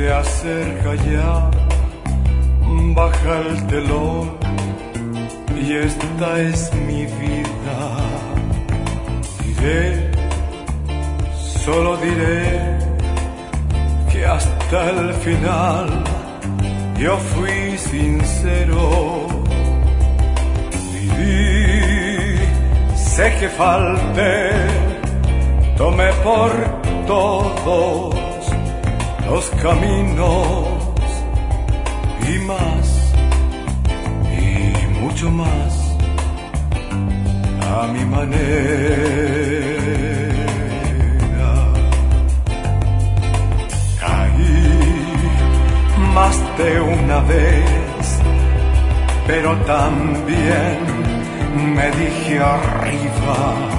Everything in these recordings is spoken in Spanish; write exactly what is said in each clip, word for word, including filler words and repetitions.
Se acerca ya, baja el telón y esta es mi vida. Diré, solo diré que hasta el final yo fui sincero. Viví, sé que falté, tomé por todos los caminos y más, y mucho más, a mi manera. Caí más de una vez, pero también me dije arriba,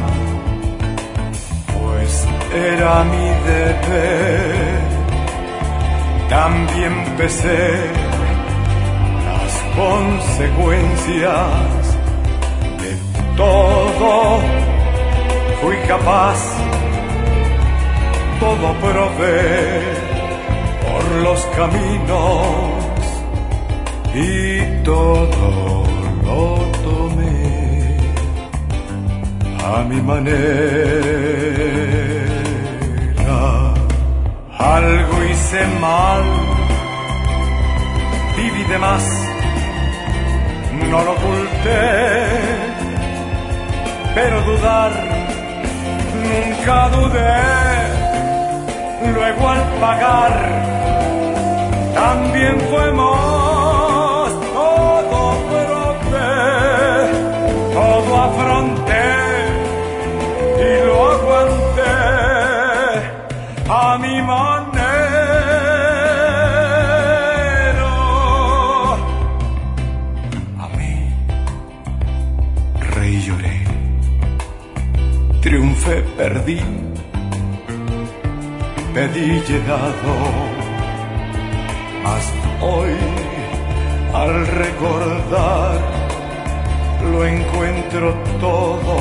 pues era mi deber. También pesé las consecuencias de todo, fui capaz, todo probé por los caminos y todo lo tomé a mi manera. Algo hice mal, viví de más, no lo oculté, pero dudar nunca dudé. Luego al pagar también fue más, todo probé, todo afronté y lo aguanté a mi manera. Amé, reí, lloré, triunfé, perdí, pedí llegado, mas hoy al recordar lo encuentro todo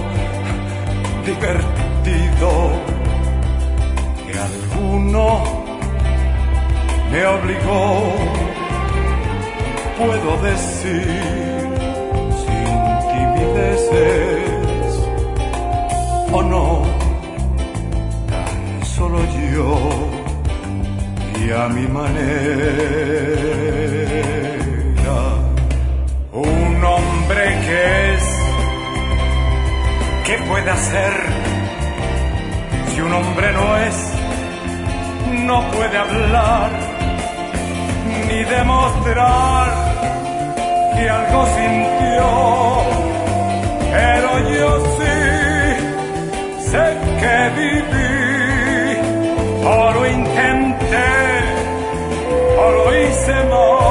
divertido. Alguno me obligó, puedo decir, sin timideces, o no, tan solo yo y a mi manera. Un hombre que es, ¿qué puede hacer si un hombre no es? No puede hablar ni demostrar que algo sintió, pero yo sí sé que viví, o lo intenté, o lo hice mal.